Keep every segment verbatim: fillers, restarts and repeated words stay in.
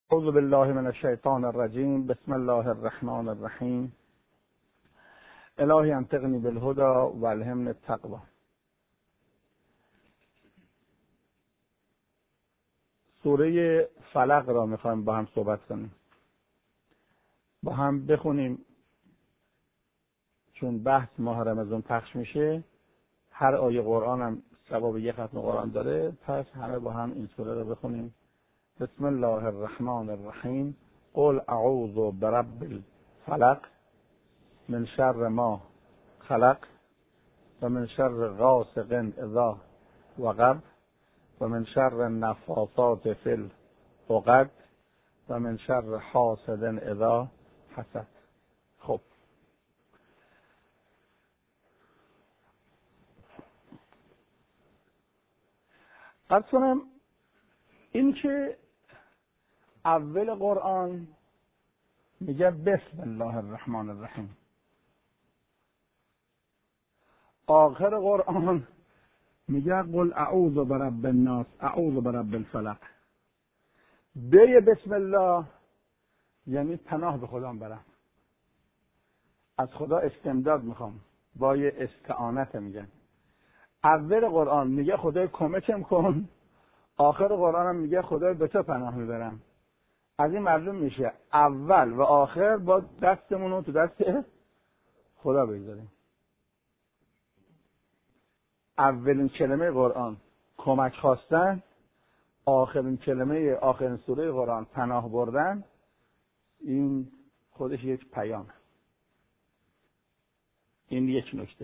اعوذ بالله من الشیطان الرجیم. بسم الله الرحمن الرحیم. الهی انطقنی بالهدى و الهمنی التقوی. سوره فلق را میخوایم با هم صحبت کنیم، با هم بخونیم، چون بحث ماه رمضان پخش میشه. هر آیه قرآن هم ثواب یک ختم قرآن داره، پس همه با هم این سوره را بخونیم. بسم الله الرحمن الرحیم. قل اعوذ برب الفلق من شر ما خلق و من شر غاسق اذا وقب و من شر النفاثات فی العقد و من شر حاسد اذا حسد. خب قد کنم این که اول قرآن میگه بسم الله الرحمن الرحیم، آخر قرآن میگه قل اعوذ برب الناس اعوذ برب الفلق. به بسم الله یعنی پناه به خدا برم، از خدا استمداد میخوام، با یه استعانت میگن. اول قرآن میگه خدای کمکم کن، آخر قرآن هم میگه خدای به تو پناه میبرم. از این معلوم میشه اول و آخر با دستمون رو تو دست خدا بگذاریم. اولین کلمه قرآن کمک خواستن، آخرین کلمه آخرین سوره قرآن پناه بردن. این خودش یک پیامه. این یک نکته.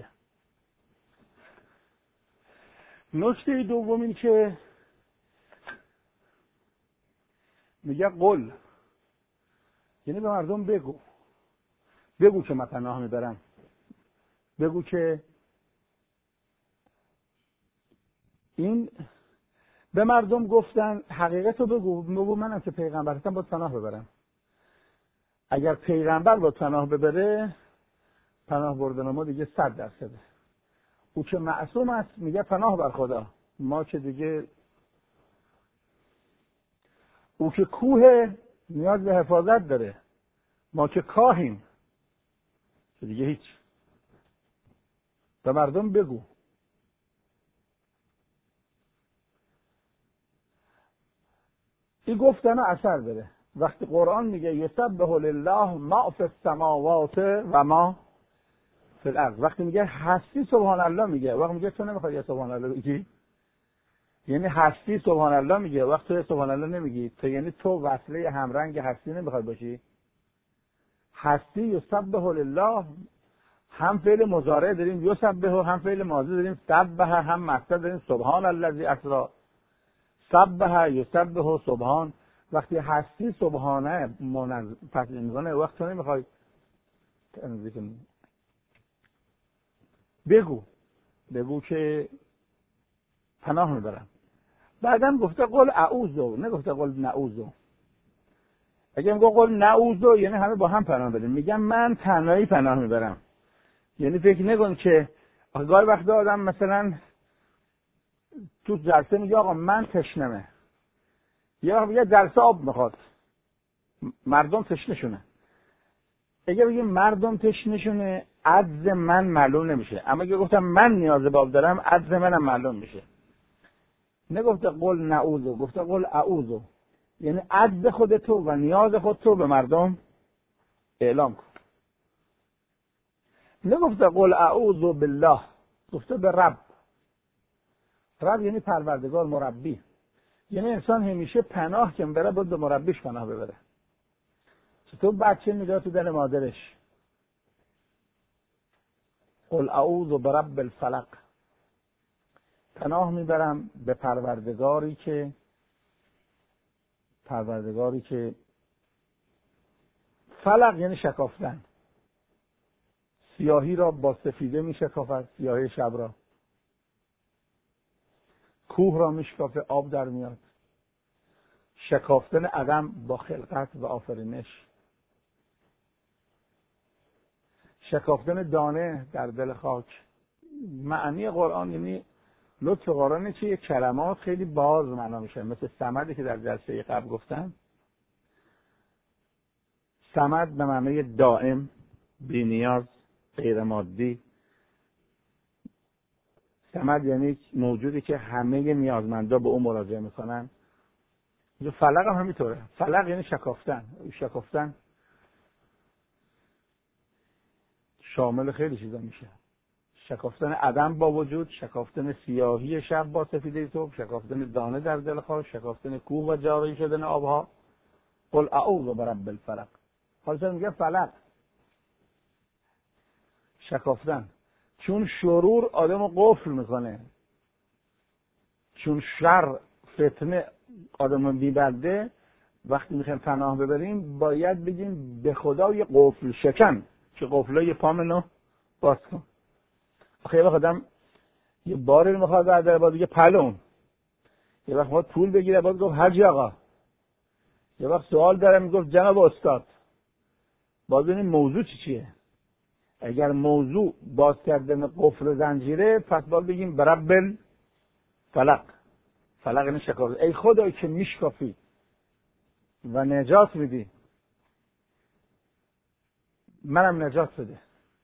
نکته دوم این که میگه قل، یعنی به مردم بگو، بگو که من پناه میبرم، بگو که این به مردم گفتن حقیقت رو بگو، بگو منم که پیغمبرتم باید پناه ببرم. اگر پیغمبر باید پناه ببره، پناه بردن ما دیگه صد درصده. او که معصوم است میگه پناه بر خدا، ما که دیگه او که کوه نیاز به حفاظت داره، ما که کاهیم که دیگه هیچ. به مردم بگو. این گفتن اثر داره. وقتی قرآن میگه یسبح لله ما فی السماوات و ما فی الارض، وقتی میگه هستی سبحان الله میگه، وقتی میگه تو نمیخوای یا سبحان الله بگی، یعنی هستی سبحان الله میگه، وقتی تو سبحان الله نمیگی، تو یعنی تو وصله همرنگ هستی نمیخوای باشی. هستی یسبح لله، هم فعل مضارع داریم یسبح، هم فعل ماضی داریم سبح، هم مصدر داریم سبحان الذی اسری. سبح یسبح سبحان. وقتی هستی سبحانه منظم پس میزنه، وقت تو نمیخوای بگو، بگو که پناه میبرم. بعدم گفته قل اعوذ، نگفته قل نعوذ. اگه میگه قل نعوذ یعنی همه با هم پناه بدیم. میگم من تنهایی پناه میبرم. یعنی فکر نکن که گاهی وقتا آدم مثلا تو جلسه میگه آقا من تشنمه، یا یه جلسه آب میخواد، مردم تشنشونه. اگه بگیم مردم تشنشونه، عجز من معلوم نمیشه. اما اگه گفتم من نیاز به آب دارم، عجز منم معلوم میشه. نگفته قل نعوذ، گفته قل اعوذ، یعنی عجز خود تو و نیاز خود تو به مردم اعلام کن. نگفته قل اعوذ بالله، گفته به رب. رب یعنی پروردگار، مربی. یعنی انسان همیشه پناه که بره باید به مربیش پناه ببره. چطور بچه میگه تو دل مادرش قل اعوذ برب الفلق، پناه میبرم به پروردگاری که پروردگاری که فلق یعنی شکافتن، سیاهی را با سفیده میشکافد، سیاهی شب را، کوه را میشکافه آب در میاد، شکافتن عدم با خلقت و آفرینش، شکافتن دانه در دل خاک. معنی قرآن یعنی لطف قرآن چه یک کلمات خیلی باز معنا میشه، مثل صمدی که در جلسه قبل گفتم. صمد به معنی دائم، بی نیاز، غیر مادی. صمد یعنی موجودی که همه نیازمندا به اون مراجعه میکنن. جو فلق هم همینطوره. فلق یعنی شکافتن. شکافتن شامل خیلی چیزا میشه. شکافتن عدم با وجود، شکافتن سیاهی شب با سفیده صبح، شکافتن دانه در دل خاک، شکافتن کوه و جاری شدن آبها. قل اعوذ برب الفلق. حالا چرا میگه فلق؟ شکافتن. چون شرور آدمو قفل میکنه، چون شر فتنه آدمو میبرده، وقتی میخوایم پناه ببریم باید بگیم به خدا یه قفل شکن که قفلای پامونو باز کن. آخه یه وقت آدم یه باری رو میخواد برداره، باید بگه پلون. یه وقت میخواد پول بگیره، باید گفت حاجی آقا. یه وقت سوال داره میگفت جناب استاد. باید ببینیم موضوع چی چیه. اگر موضوع باز کردن قفل زنجیره، پس باید بگیم برب الفلق. فلق یعنی شکافت. ای خدایی که میشکافی و نجات میدی، منم نجات بده.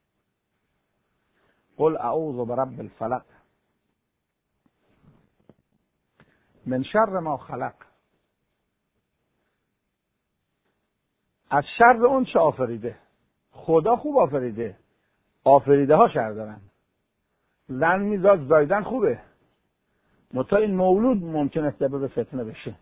قل اعوذ برب الفلق من شر ما خلق. از شر اون چه آفریده. خدا خوب آفریده، آفریده ها شر دارن. زن میزاد زایدن خوبه، متا این مولود ممکنه سبب فتنه بشه.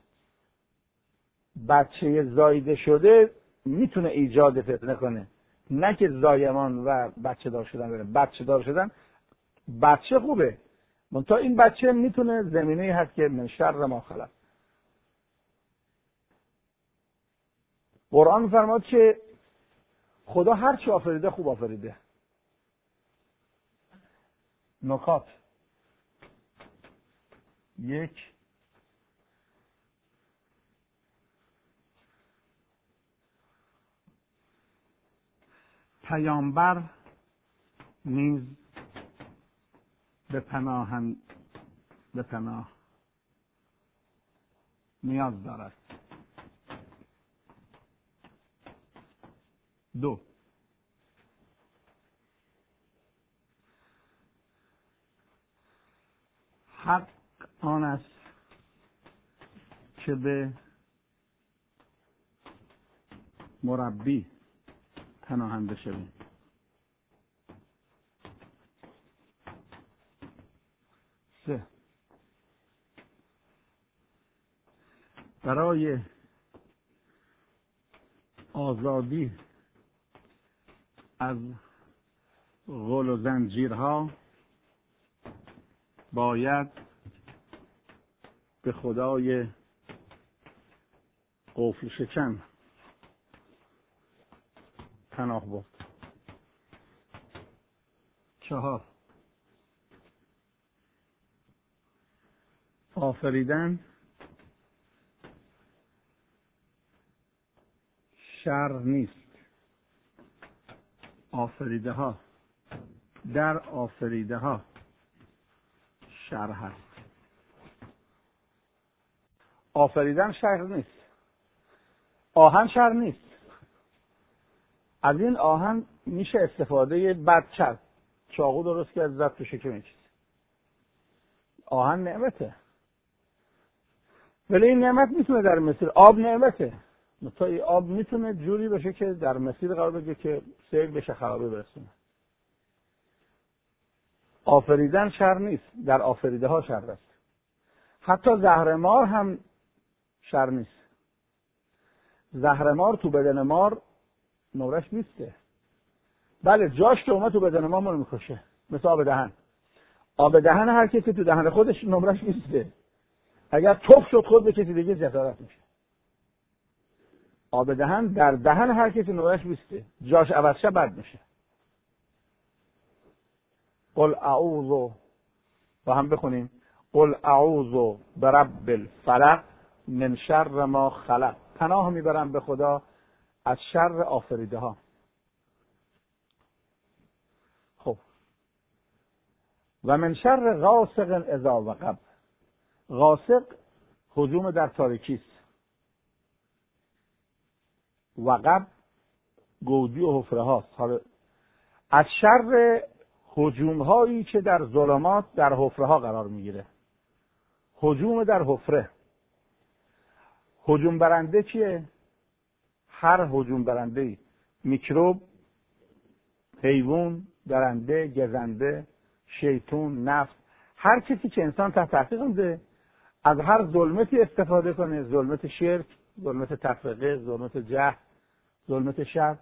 بچه زایده شده میتونه ایجاد فتنه کنه، نه که زایمان و بچه دار شدن بره. بچه دار شدن بچه خوبه، متا این بچه میتونه زمینه هست که من شر ما خلق. قرآن میفرماد که خدا هر چی آفریده خوب آفریده. نکات. یک، پیامبر نیز به پناهن به پناه نیاز دارد. دو، حق آن است که به مربی پناهنده شویم. سه، برای آزادی از غل و زنجیرها باید به خدای قفل شکن پناه برد. چهار، آفریدن شر نیست. آفریده ها در آفریده ها شر هست. آفریدن شر نیست. آهن شر نیست. از این آهن میشه استفاده بد کرد. چاقو درست کرد زد تو شکم این چیز. آهن نعمته، ولی این نعمت میتونه در مسیر آب نعمته. تا این آب میتونه جوری باشه که در مسیر قرار بگیره که سیل بشه، خرابی برسونه. آفریدن شر نیست، در آفریده ها شر است. حتی زهرمار هم شر نیست. زهرمار تو بدن مار نورش نیسته. بله جاش که اومد تو بدن ما رو میکشه، مثل آب دهن. آب دهن هر کسی تو دهن خودش نمرش نیسته. اگر توف شد خود به کسی دیگه جسارت میشه. آب دهن در دهن هر کسی نمرش نیسته، جاش عوض شه بد میشه. قل اعوذ، با هم بخونیم، قل اعوذ برب الفلق من شر ما خلق. پناه میبرم به خدا از شر آفریده ها. خب، و من شر غاسق اذا وقب. غاسق هجوم در تاریکی است. وقب گودی و حفره هاست. حالا از شر هجوم هایی که در ظلمات در حفره ها قرار میگیره. هجوم در حفره. هجوم برنده کیه؟ هر هجوم برنده ای، میکروب، حیوان، درنده، گزنده، شیطون، نفس، هر کسی که انسان تحت تحقیق میده از هر ظلمتی استفاده کنه، ظلمت شرک، ظلمت تفرقه، ظلمت جهل، ظلمت شر،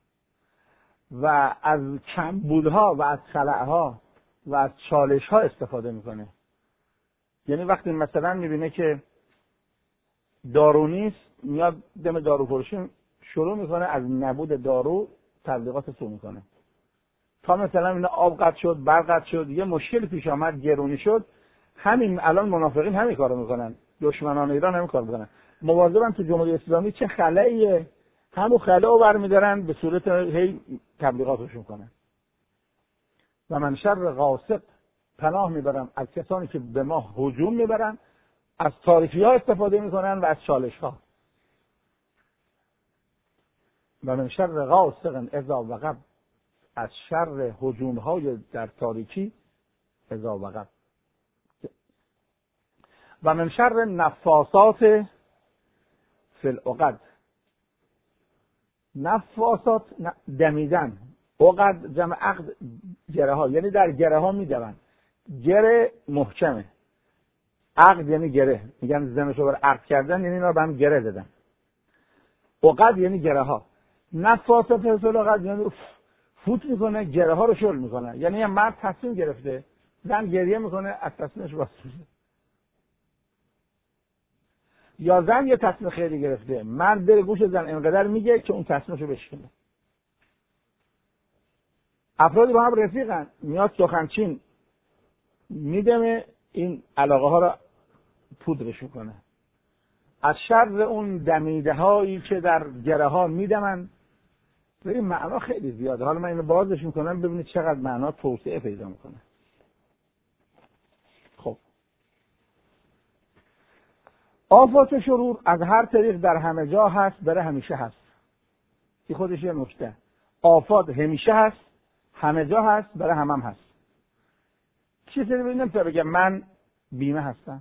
و از کمبودها و از خلأها و از چالشها استفاده میکنه. یعنی وقتی مثلا میبینه که دارو نیست، میاد دم دارو فروشی شروع میکنه از نبود دارو تبلیغات سو میکنه. تا مثلا اینا آب قطع شد، برق قطع شد، یه مشکل پیش آمد، گرونی شد، همین الان منافقین همین کارو میکنن، دشمنان ایران همین کارو میکنن. مواظبن تو جمهوری اسلامی چه خلأیه، همون خلأ رو برمی‌دارن به صورت هی تبلیغاتش میکنن. و من شر غاسق، پناه میبرم از کسانی که به ما هجوم میبرن، از تاریکی ها استفاده میکنن و از چالش ها. و من شر غاسق اذا وقب، از شر هجوم های در تاریکی اذا وقب. و من شر نفاسات فی العقد، نفاسات دمیدن، عقد جمع عقد گره ها، یعنی در گره ها میدون. گره محکمه، عقد یعنی گره، میگن زنشو بر عقد کردن، یعنی اینا رو به هم گره دادن. عقد یعنی گره ها. نفاسات فی العقد یعنی فوت میکنه، گره ها رو شل میکنه. یعنی یه مرد تصمیم گرفته، زن گریه میکنه، از تصمیمش واسه یا زن یه تصمیم خیلی گرفته، مرد بره گوش زن اینقدر میگه که اون تصمیمشو بشکنه. افرادی با هم رفیقن، میاد سخنچین میدمه، این علاقه ها رو پودرش میکنه. از شر اون دمیده هایی که در گره ها میدمن. این معنا خیلی زیاده، حالا من اینو بازش میکنم ببینید چقدر معنا توسعه پیدا میکنه. خب آفات شرور از هر طریق در همه جا هست، برای همیشه هست. این خودش یه نکته. آفات همیشه هست، همه جا هست، برای همم هست. چیزی ببینیم تا بگم من بیمه هستم.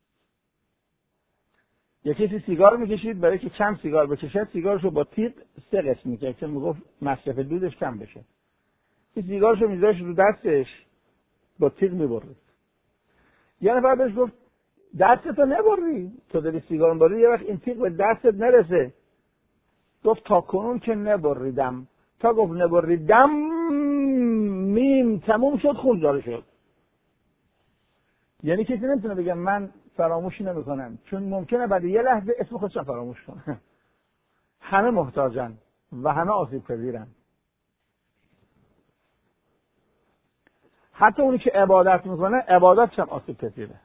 یکی کسی سیگار میکشید، برای که کم سیگار بکشه سیگارشو با تیغ سه قسم میکرد که میگفت مصرف دودش کم بشه. این سیگارشو میذاشت رو دستش با تیغ میبرید. یه نفر بهش گفت دستتو نبری، تو داری سیگار میبری، یه وقت این تیغ به دستت نرسه. گفت تا کنون که نبریدم. تا گفت نبریدم میم تموم شد، خون جاری شد. یعنی کسی نمیتونه بگه من فراموشی نمیکنم، چون ممکنه بعد یه لحظه اسم خودشون فراموش کنه. همه محتاجن و همه آسیب پذیرن. حتی اونی که عبادت میکنه عبادتش هم آسیب پذیره.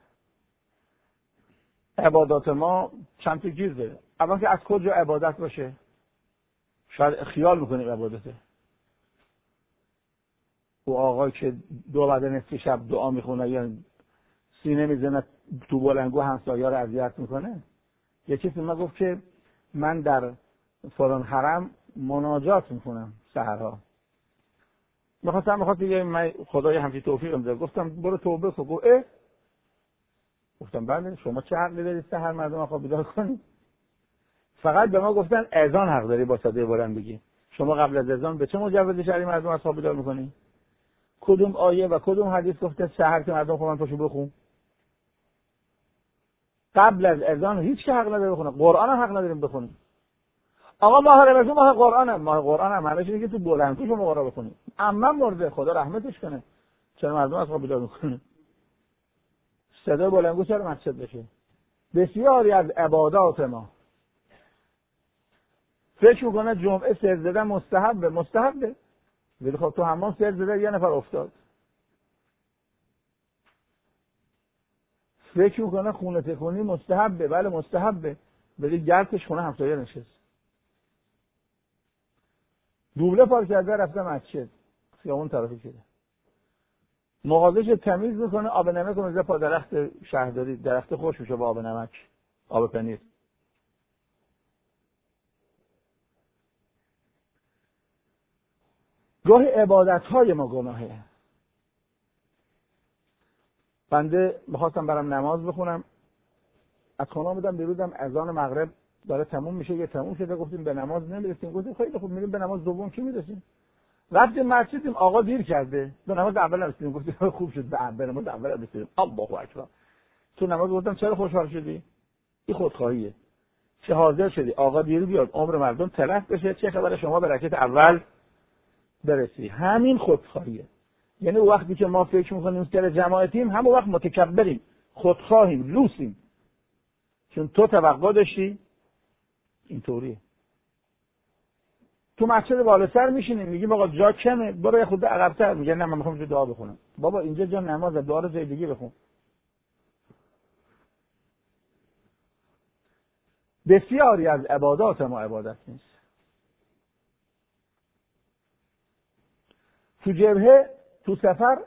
عبادات ما چند تا گیر داره. اول که از کجا عبادت باشه؟ شاید خیال میکنیم عبادته. او آقای که دو بعد نصف شب دعا میخونه یا سینه میزنه تو بلنگو همسایه‌ها رو اذیت میکنه. یه کسی ما گفت که من در فلان حرم مناجات میکنم سحرها. میخواستم میخواست یه من خدای همچین توفیق میده. گفتم برو توبه کن. گفت اه؟ گفتم بله، شما چه حقی دارید سحر مردم خواب بیدار کنید؟ فقط به ما گفتن اذان حق داری با صدای بلند بگی. شما قبل از اذان به چه مجوز شرعی مردم از خواب بیدار میکنی؟ کدوم آیه و کدوم حدیث گفته سحر که مردم خوابن پاشو بخون؟ قبل از اذان هیچ که حق نداره بخونه. قرآن هم حق نداریم بخونیم. آقا ماه رمضان ماه قرآن هم. ماه قرآن هم همه چیزی که تو بلندگو شما قرآن بخونید. اما مرده خدا رحمتش کنه. چرا مردم از خواب بیدار میکنه؟ صدای بلندگو چرا مسجد بشه؟ بسیاری از عبادات ما فکر میکنه جمعه سر زدن مستحبه. مستحبه ولی خب تو حمام سر زده یه نفر افتاد. فکر میکنه خونه تکونی مستحبه. بله مستحبه ولی گردش خونه همسایه نشست. دوبله پارک کرده رفته مسجد، خیابون طرفی شده، مغازه‌شو تمیز میکنه، آب نمک رو میذاره پا درخت شهرداری، درخت خوش میشه با آب نمک، آب پنیر. گاهی عبادت‌های ما گناهه. بنده می‌خواستم برام نماز بخونم، از خونه آمدم دیروزم اذان مغرب داره تموم میشه، یه تموم شده، گفتیم به نماز نمیرسیم. گفتیم خیلی خوب میریم به نماز دوم کی میرسیم. رفتیم مسجدیم، آقا دیر کرده، به نماز اول رسیدیم. گفتیم خوب شد به نماز اول رسیدیم. الله اکبر. تو نماز گفتم چرا خوشحال شدی؟ این خودخواهیه. چه حاضر شدی آقا دیر بیاد، عمر مردم تلف بشه، چه خبر شما به رکعت اول برسی. همین خودخواهیه. یعنی وقتی که ما فکر می‌کنیم سر جماعتیم، همون وقت متکبریم، خودخواهیم، لوسیم. چون تو توقع داشتی اینطوریه. تو مسجد بالا سر میشینیم میگیم آقا جا کمه، برو یه خورده عقب‌تر. میگه نه من میخوام اینجا دعا بخونم. بابا اینجا جا نمازه، دعا رو جای دیگه بخون. بسیاری از عبادات ما عبادت نیست. تو جبهه، تو سفر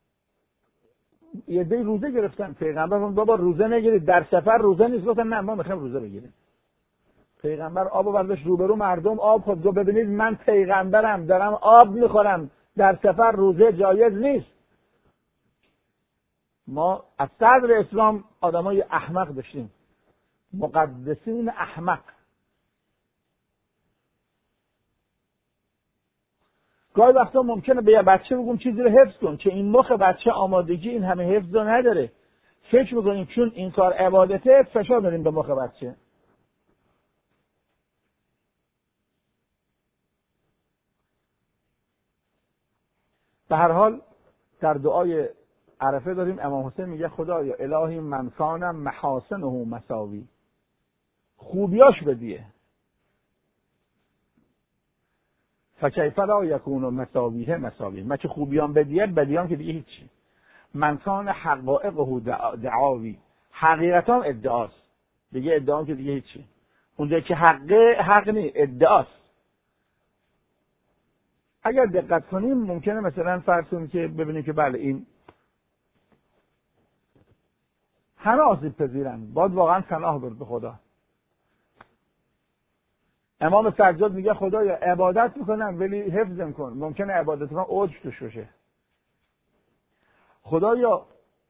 یه دی روزه گرفتن. پیغمبر گفت بابا روزه نگیرید، در سفر روزه نیست. گفتن نه ما میخوایم روزه بگیریم. پیغمبر آب برداشت روبرو مردم آب خود. گفت ببینید من پیغمبرم دارم آب میخورم، در سفر روزه جایز نیست. ما از صدر اسلام آدمای احمق داشتیم، مقدسین احمق. گاهی وقتا ممکنه به یه بچه بگم چیزی رو حفظ کن، که این مخ بچه آمادگی این همه حفظ رو نداره. فکر میکنیم چون این کار عبادته فشار بدیم به مخ بچه. به هر حال در دعای عرفه داریم امام حسین میگه خدایا الهی من کان محاسنه مساوی، خوبیاش بدیه، فکیف لا یکون مساویه مساوی. من که خوبیان بدیه، بدیان که دیگه هیچی. من کان حقائقه دعاوی، حقیقتا ادعاست، دیگه ادعام که دیگه هیچی. اونجا که حقه حق نی، ادعاست. اگر دقت کنیم ممکنه مثلا فرض کنیم که ببینیم که بله این همه آسیب پذیرن، باید واقعا پناه برد به خدا. امام سجاد میگه خدایا عبادت میکنم ولی حفظم کن، ممکنه عبادت من اوج توش بشه. خدایا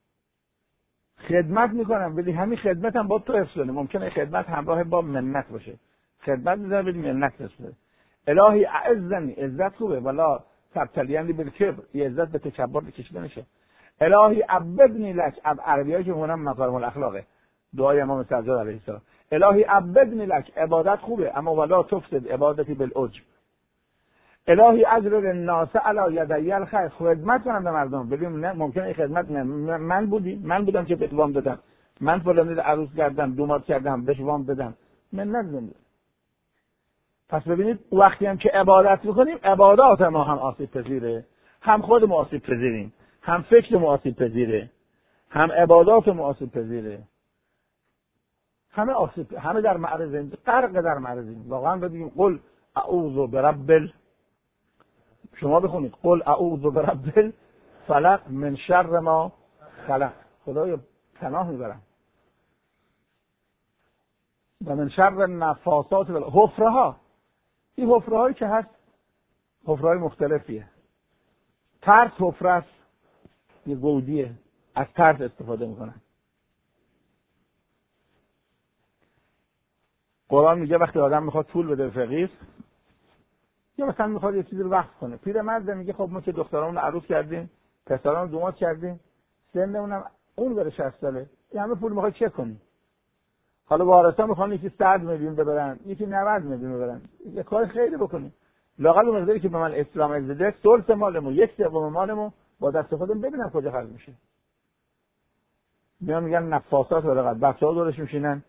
خدمت میکنم ولی همین خدمتم با تو حفظ کنه، ممکنه خدمت همراه با منت باشه. خدمت میذارم ولی منت حفظ کنه. الهی اعزنی، عزت خوبه، ولا تبتلیانی بالکبر، یه عزت به تکبر بکشیده نشه. الهی عبدنی لک، اب عربیایی که مونم مکارم الاخلاقه، دعای امام سجاد علیه السلام. الهی عبدنی لک، عبادت خوبه اما ولا تفسد عبادتی بالعجب. الهی اجر الناس علی یدی الخیر، خدمت کنم به مردم. ببین نه ممکنه این خدمت من, من بودی، من بودم که بهت وام دادم، من فلانی رو عروس کردم، دومات کردم، بهش وام دادم، من نمیدونم. پس ببینید وقتی هم که عبادت میکنیم، عبادات ما هم آسیب پذیره، هم خود ما آسیب پذیریم، هم فکر ما آسیب پذیره، هم عبادات ما آسیب پذیره. همه آسیب، همه در معرضیم، غرق در معرضیم. واقعا بگیم قل اعوذ برب ال... شما بخونید قل اعوذ برب الفلق من شر ما خلق، خدایا پناه میبرم و من شر النفاثات و حفره ها. این حفره هایی که هست حفره های مختلفیه. ترس حفره است، یه گودیه، از ترس استفاده میکنن. قرآن میگه وقتی آدم میخواد پول بده به فقیر، یا مثلا میخواد یه چیزی رو وقف کنه، پیرمرد میگه خب ما که دخترامون رو عروس کردیم، پسرامون رو دومات کردیم، سنمونم اون بره شصت ساله، این همه پول میخواد چه کنیم؟ حالا وارثا میخوان یکی صد میلیون ببرن، یکی نود میلیون ببرن، یه کار خیلی بکنیم. لااقل اون مقداری که به من اسلام اجازه ده، ثلث مالمو، یک سوم مالمو با دست خودم ببینم کجا خرج میشه. میان میگن نفاسات ورقت، بچه‌ها دورش میشینن.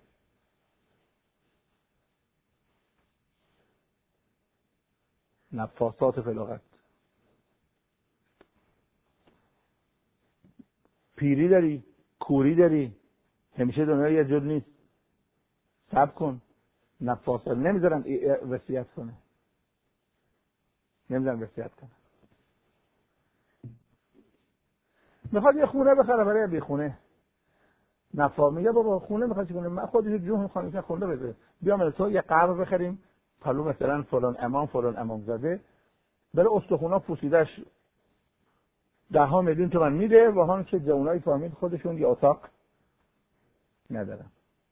نفاسات فلاقت. پیری داری، کوری داری، همیشه دنیا یه جور نیست. صبر کن. نفاسات نمیذارن وصیت کنه. نمیذارن وصیت کنه. میخواد یه خونه بخره برای بی خونه. نفا میگه بابا خونه میخواد چیکار کنه؟ من خودش جون میخوام که خونه بده. بیام تو یه قبر بخریم. پلو مثلا فلان امام فلان امام زاده بره استخونا پوسیدش ده ها میلیون تومن میده و هم که جوانای فامیل خودشون یه اتاق ندارن.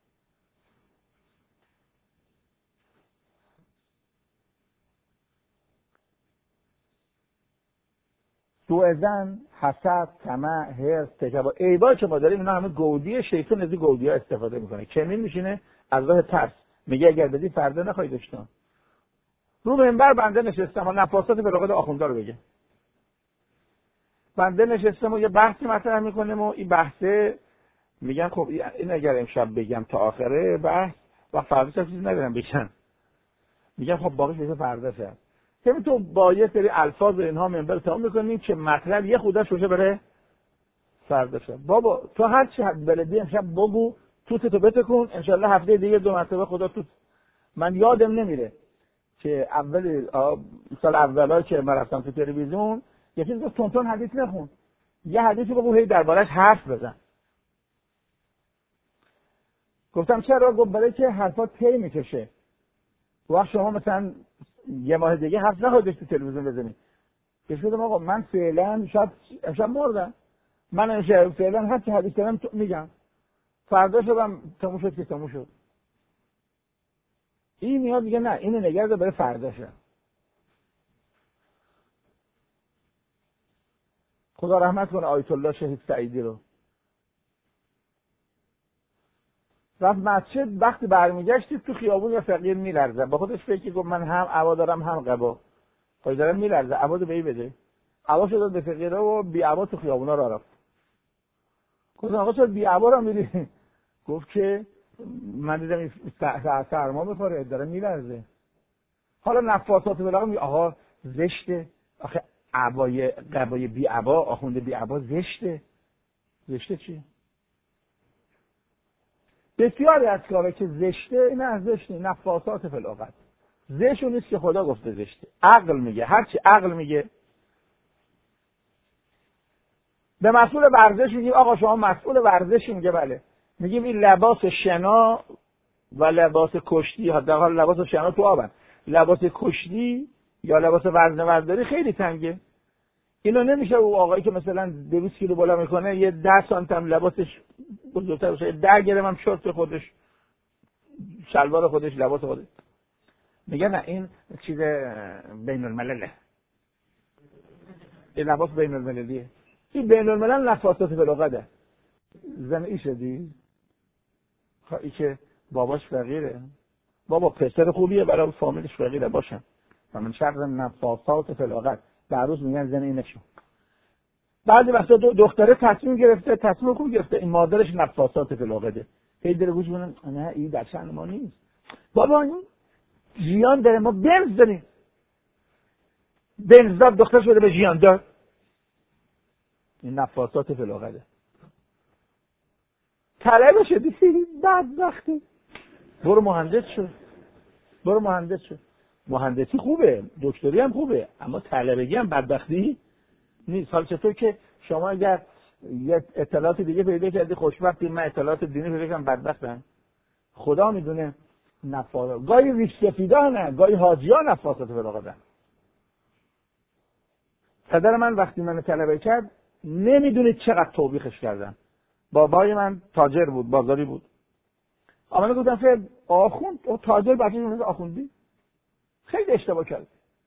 سوء ظن، حسد، طمع، حرص، تکبر، عیبایی که ما داریم اینا همه گودی شیطان از این گودی‌ها استفاده میکنه. کمین میشینه از راه ترس، میگه اگر بدی فردا نخواهی داشتن. رو منبر بنده نشستم و نفاسات بلاغت آخوندا رو بگه. بنده نشستم و یه بحثی مطرح میکنیم و این بحثه میگن خب این اگر امشب بگم تا آخره بحث و فردا چیزی ندارم بگم. میگن خب باقیش بشه فردا شد. که تو با یه سری الفاظ اینها منبر تمام میکنیم که مطلب یه خودش روشه بره فردا شد. بابا تو هر چی بلدی امشب بگو، توت تو بتکن، انشالله هفته دیگه دو مرتبه خدا توت. من یادم نمیره که اول سال اولایی که من رفتم تو تلویزیون یکی گفت تون تون حدیث نخون، یه حدیثی بگو هی دربارش حرف بزن. گفتم چرا؟ گفت برای که حرفا طی میکشه. وقت شما مثلا یه ماه دیگه حرف نخواهید تو تلویزیون بزنید. بهش گفتم آقا من فعلا شاید امشب مردم، من امشب فعلا هر چی حدیث دارم میگم، فردا شدم تموم شد که تموم شد. این میاد میگه نه اینو نگه دار برای فردا شد. خدا رحمت کنه آیت الله شهید سعیدی رو. رفت مسجد، وقتی برمیگشتی تو خیابون یا فقیر میلرزه، با خودش فکر گفت من هم عبا دارم هم قبا، خواهی دارم میلرزه، عبا رو به ای بده. عبا شد به فقیره و بی عبا تو خیابونا را رفت. گفتم آقا چرا بی عبا را میری؟ گفت که من دیدم این سرما میخوره داره میلرزه. حالا نفاسات بلاغ میگه آقا زشته، آخه عبای قبای بی عبا، آخونده بی عبا زشته. زشته چی؟ بسیاری از کارا که زشته این از زشته، نفاسات فلاغت. زشت نیست که خدا گفته زشته، عقل میگه، هرچی عقل میگه. به مسئول ورزش میگیم آقا شما مسئول ورزشی، میگه بله. میگیم این لباس شنا و لباس کشتی، حداقل لباس شنا تو آبن، لباس کشتی یا لباس وزنه‌برداری خیلی تنگه. اینو نمیشه او آقایی که مثلا دویست کیلو بالا میکنه یه ده سانتی هم لباسش بزرگتر باشه، ده گرم هم شورت خودش، شلوار خودش، لباس خودش. میگه نه این چیز بین الملله، این لباس بین المللیه. این بین الملل نفاسات بلاغته. زن ای شدی؟ ای که باباش فقیره، بابا پسر خوبیه برای فامیلش فقیره باشن و من شرط نفاسات فلاغت در روز میگن زن ای نشون. بعضی وقتا دختره تصمیم گرفته، تصمیم خوب گرفته، این مادرش نفاسات فلاغته، هی داره گوش میکنه نه این در شأن ما نیست. بابا این جیان داره، ما بنز داریم، بنز داد دختر شده به جیان دار. این نفاسات فلاغته. طلبه شدی بدبختی، برو مهندس شو، برو مهندس شو. مهندسی خوبه، دکتری هم خوبه، اما طلبگی هم بدبختی نیست. حالا چطور که شما اگر یه اطلاعات دیگه پیدا کردی خوشبختی، من اطلاعات دینی پیدا کردم بدبختم. خدا میدونه. نفاسات گاهی ریش سفیدا نه، گاهی حاجی‌ها نفاسات فلاغتن. پدر من وقتی منو طلبه کرد نمیدونید چقدر توبیخش کردم. بابای من تاجر بود، بازاری بود. آمده گفتم که آخوند او تاجر بچه‌ش مثل آخوندی. خیلی اشتباه کرد.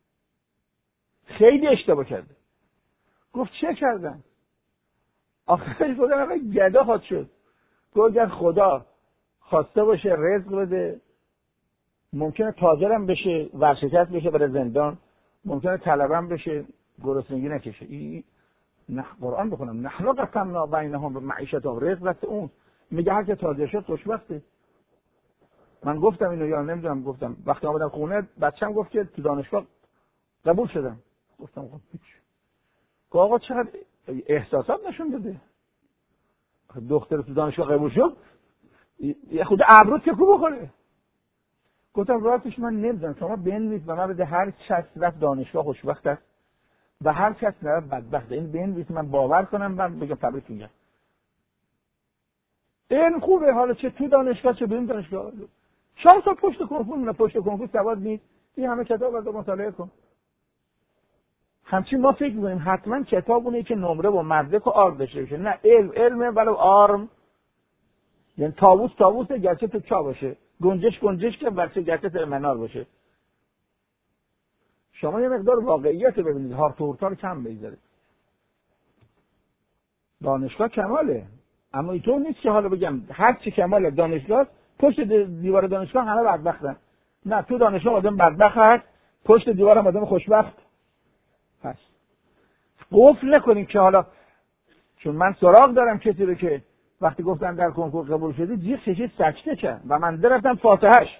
خیلی اشتباه کرد. گفت چه کردم؟ آخرش گفتم آقا گدا خواهد شد. گفت اگر خدا خواسته باشه رزق بده، ممکنه تاجرم بشه، ورشکست بشه بره زندان، ممکنه طلبم بشه گرسنگی نکشه. این نه قرآن بخونم نحن قسمنا بینهم معیشتهم، رزق دست اون. میگه هر که تاجر شد خوشبخته. من گفتم اینو یا نمیدونم، گفتم وقتی آمدم خونه بچه‌م گفت که تو دانشگاه قبول شدم. گفتم خب هیچ. آقا چقدر احساسات نشون بده. دختر تو دانشگاه قبول شد یه خود ابرو تکو بخوره. گفتم راستش من نمیدونم، شما بنویس و من بده هر کس رفت دانشگاه خوشبخت است و هر کس نرفت بدبخته. این بنویس من باور کنم، من بگم تبریک میگم. این خوبه، حالا چه تو دانشگاه چه بیرون دانشگاه. شانس پشت کنکور، نه پشت کنکور سواد نیست. این همه کتاب از مطالعه کن. همچنین ما فکر می‌کنیم حتما کتابونه که نمره و مدرک و آرم داشته باشه. نه، علم علمه ولی آرم یعنی طاووس طاووسه گرچه تو چا باشه، گنجش گنجش که بچه گرچه تو منار باشه. شما یه مقدار واقعیت ببینید، هارت و هورتا رو کم بگذارید. دانشگاه کماله، اما اینطور نیست که حالا بگم هر چی کمال دانشگاه پشت دیوار دانشگاه همه بدبختن. نه، تو دانشگاه آدم بدبخت هست، پشت دیوار هم آدم خوشبخت هست. قفل نکنیم که حالا چون من سراغ دارم کسی رو که وقتی گفتن در کنکور قبول شدی جیغ کشید سکته کرد و من درفتم فاتحهش.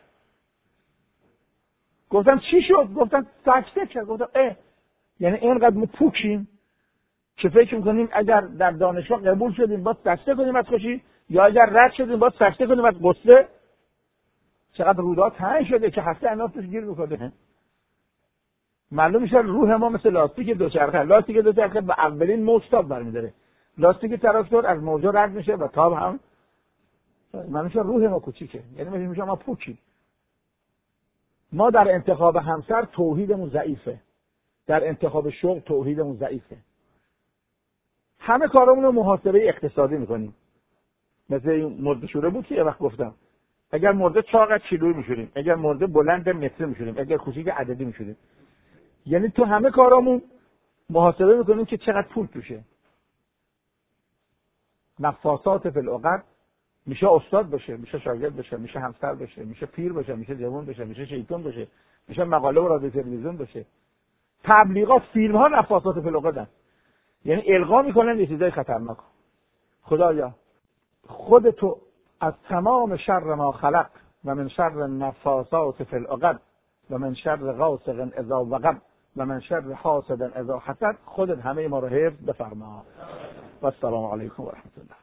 گفتم چی شد؟ گفتم سکته کرد. گفتم اه یعنی اینقدر ما پوکیم که فکر میکنیم اگر در دانشگاه قبول شدیم باید سکته کنیم از خوشی، یا اگر رد شدیم باید سکته کنیم از غصه. چقدر رودا تنگ شده که هفته انافتش گیر میکنه. معلوم میشه روح ما مثل لاستیک دوچرخه، لاستیک دوچرخه به اولین موج تاب برمیداره، لاستیک تراکتور از موجا رد میشه و تاب هم. معلوم میشه روح ما کوچیکه، یعنی میشه ما پوکی. ما در انتخاب همسر توحیدمون ضعیفه، در انتخاب شغل توحیدمون ضعیفه. همه کارامون رو محاسبه اقتصادی میکنیم. مثل این مرده شوره بود که یه وقت گفتم اگر مرده چاق کیلویی میشوریم، اگر مرده بلند متر میشوریم، اگر کوچیک عددی میشوریم. یعنی تو همه کارامون محاسبه میکنیم که چقدر پول توشه. نفاسات فی العقد، میشه استاد بشه، میشه شاگرد بشه، میشه همسر بشه، میشه پیر بشه، میشه جوان بشه، میشه شیطان بشه، میشه مقاله و رادیو تلویزیون بشه. تبلیغات، فیلم ها نفاسات فی العقد، یعنی القا میکنن یه چیزای خطرناک. خدایا خودتو از تمام شر ما خلق و من شر نفاسات فی العقد و من شر غاسق اذا وقب و من شر حاسد اذا حسد، خودت همه ما رو حفظ بفرما. و السلام علیکم و رحمت الله.